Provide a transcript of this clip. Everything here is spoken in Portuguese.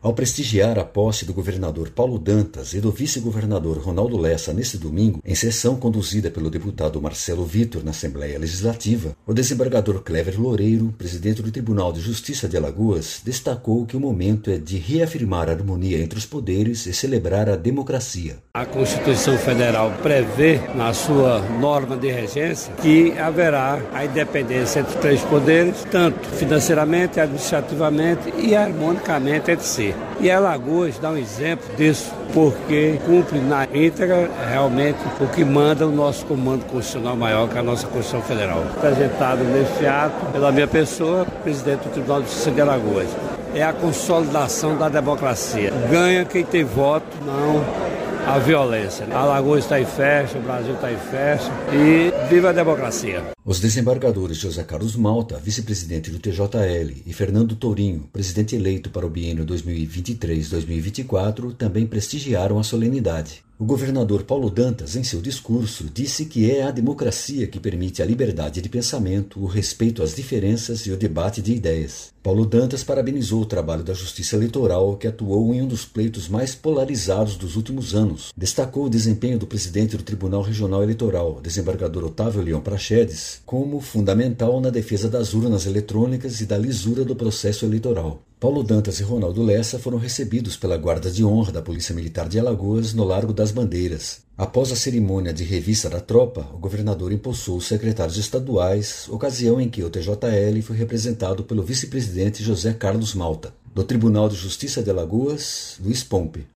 Ao prestigiar a posse do governador Paulo Dantas e do vice-governador Ronaldo Lessa neste domingo, em sessão conduzida pelo deputado Marcelo Vitor na Assembleia Legislativa, o desembargador Cléver Loureiro, presidente do Tribunal de Justiça de Alagoas, destacou que o momento é de reafirmar a harmonia entre os poderes e celebrar a democracia. A Constituição Federal prevê, na sua norma de regência, que haverá a independência entre os três poderes, tanto financeiramente, administrativamente e harmonicamente entre si. E Alagoas dá um exemplo disso, porque cumpre na íntegra realmente o que manda o nosso comando constitucional maior, que é a nossa Constituição Federal. Apresentado neste ato pela minha pessoa, presidente do Tribunal de Justiça de Alagoas. É a consolidação da democracia. Ganha quem tem voto, não a violência. Alagoas está em festa, o Brasil está em festa e viva a democracia. Os desembargadores José Carlos Malta, vice-presidente do TJL, e Fernando Tourinho, presidente eleito para o biênio 2023-2024, também prestigiaram a solenidade. O governador Paulo Dantas, em seu discurso, disse que é a democracia que permite a liberdade de pensamento, o respeito às diferenças e o debate de ideias. Paulo Dantas parabenizou o trabalho da Justiça Eleitoral, que atuou em um dos pleitos mais polarizados dos últimos anos. Destacou o desempenho do presidente do Tribunal Regional Eleitoral, desembargador Otávio Leão Praxedes, como fundamental na defesa das urnas eletrônicas e da lisura do processo eleitoral. Paulo Dantas e Ronaldo Lessa foram recebidos pela Guarda de Honra da Polícia Militar de Alagoas no Largo das Bandeiras. Após a cerimônia de revista da tropa, o governador empossou os secretários estaduais, ocasião em que o TJL foi representado pelo vice-presidente José Carlos Malta. Do Tribunal de Justiça de Alagoas, Luiz Pompe.